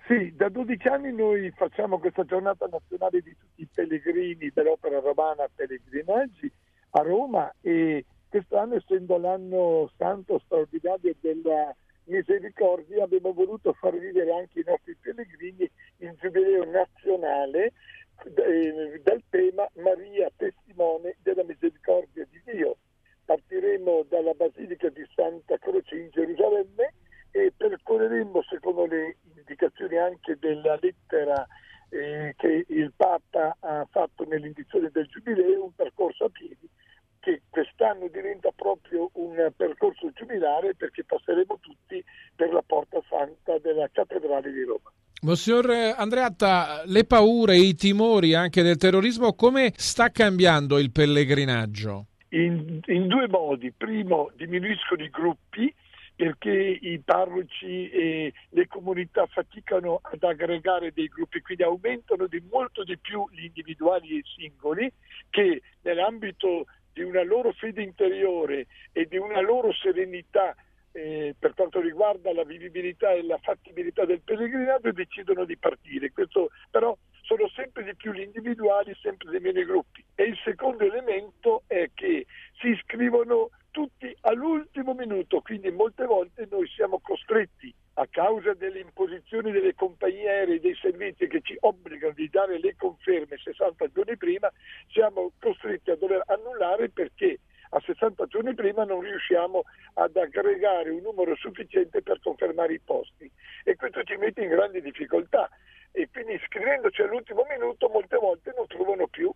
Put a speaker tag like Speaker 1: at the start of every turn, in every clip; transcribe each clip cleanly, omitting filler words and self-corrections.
Speaker 1: Sì, da 12 anni noi facciamo questa giornata nazionale di tutti i pellegrini dell'Opera Romana Pellegrinaggi a Roma, e quest'anno, essendo l'anno santo straordinario della Misericordia, abbiamo voluto far vivere anche i nostri pellegrini il giubileo nazionale dal tema Maria, testimone della misericordia di Dio. Partiremo dalla Basilica di Santa Croce in Gerusalemme e percorreremo, secondo le indicazioni anche della lettera che il Papa ha fatto nell'indizione del Giubileo, un percorso a piedi che quest'anno diventa proprio un percorso giubilare, perché passeremo tutti per la Porta Santa della Cattedrale di Roma.
Speaker 2: Monsignor Andreatta, le paure, i timori anche del terrorismo, come sta cambiando il pellegrinaggio?
Speaker 1: In due modi. Primo, diminuiscono i gruppi, perché i parroci e le comunità faticano ad aggregare dei gruppi, quindi aumentano di molto di più gli individuali e i singoli, che nell'ambito di una loro fede interiore e di una loro serenità per quanto riguarda la vivibilità e la fattibilità del pellegrinaggio decidono di partire. Questo però sono sempre di più gli individuali, sempre di meno i gruppi. E il secondo elemento è che si iscrivono tutti all'ultimo minuto, quindi molte volte noi siamo costretti, a causa delle imposizioni delle compagnie aeree e dei servizi che ci obbligano di dare le conferme 60 giorni prima, siamo costretti a dover annullare, perché a 60 giorni prima non riusciamo ad aggregare un numero sufficiente per confermare i posti, e questo ci mette in grandi difficoltà, e quindi iscrivendoci all'ultimo minuto molte volte non trovano più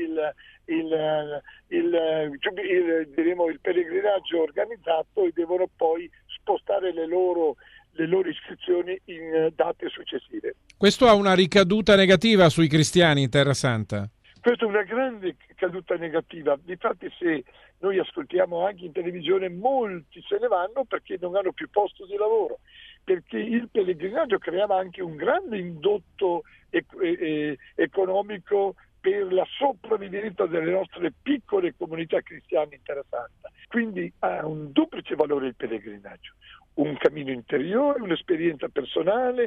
Speaker 1: il pellegrinaggio organizzato e devono poi spostare le loro iscrizioni in date successive.
Speaker 2: Questo ha una ricaduta negativa sui cristiani in Terra Santa?
Speaker 1: Questa è una grande caduta negativa. Difatti, se noi ascoltiamo anche in televisione, molti se ne vanno perché non hanno più posto di lavoro, perché il pellegrinaggio creava anche un grande indotto economico per la sopravvivenza delle nostre piccole comunità cristiane in Terra Santa. Quindi ha un duplice valore il pellegrinaggio: un cammino interiore, un'esperienza personale,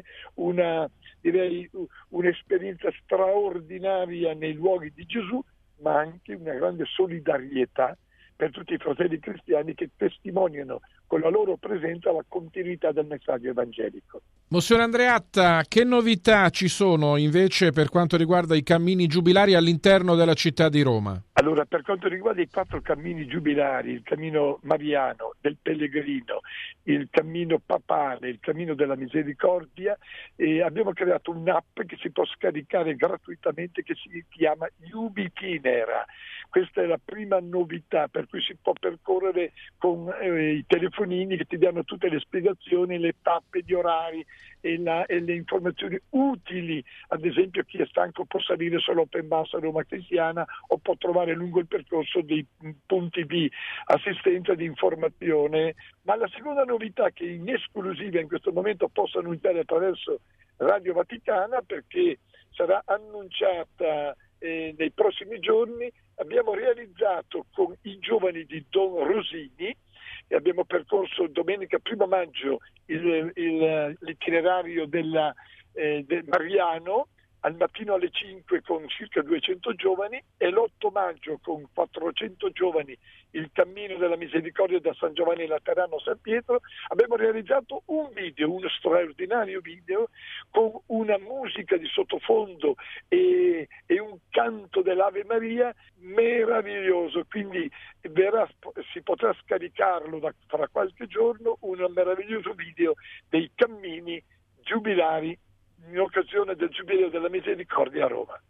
Speaker 1: un'esperienza straordinaria nei luoghi di Gesù, ma anche una grande solidarietà per tutti i fratelli cristiani che testimoniano con la loro presenza la continuità del messaggio evangelico.
Speaker 2: Monsignor Andreatta, che novità ci sono invece per quanto riguarda i cammini giubilari all'interno della città di Roma?
Speaker 1: Allora, per quanto riguarda i 4 cammini giubilari, il cammino mariano, del pellegrino, il cammino papale, il cammino della misericordia, abbiamo creato un'app che si può scaricare gratuitamente, che si chiama Iubitinera. Questa è la prima novità, per cui si può percorrere con i telefonini che ti danno tutte le spiegazioni, le tappe di orari e le informazioni utili. Ad esempio, chi è stanco può salire sull'Open Bus a Roma Cristiana o può trovare lungo il percorso dei punti di assistenza, di informazione. Ma la seconda novità, che in esclusiva in questo momento posso annunciare attraverso Radio Vaticana, perché sarà annunciata nei prossimi giorni, abbiamo realizzato con i giovani di Don Rosini, e abbiamo percorso domenica 1 maggio l'itinerario del Mariano al mattino alle 5 con circa 200 giovani, e l'8 maggio con 400 giovani il cammino della misericordia da San Giovanni Laterano a San Pietro. Abbiamo realizzato uno straordinario video con una musica di sottofondo e un canto dell'Ave Maria meraviglioso, quindi si potrà scaricarlo fra qualche giorno, un meraviglioso video dei cammini giubilari in occasione del Giubileo della Misericordia a Roma.